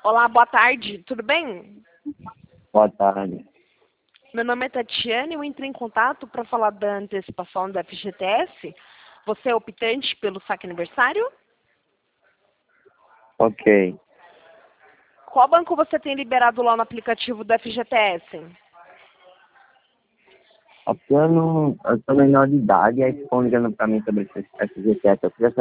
Olá, boa tarde, tudo bem? Boa tarde. Meu nome é Tatiane, eu entrei em contato para falar da antecipação da FGTS. Você é optante pelo saque aniversário? Ok. Qual banco você tem liberado lá no aplicativo do FGTS? Aqui eu sou menor de idade, aí ficam ligando pra mim sobre esse FGTS. Eu queria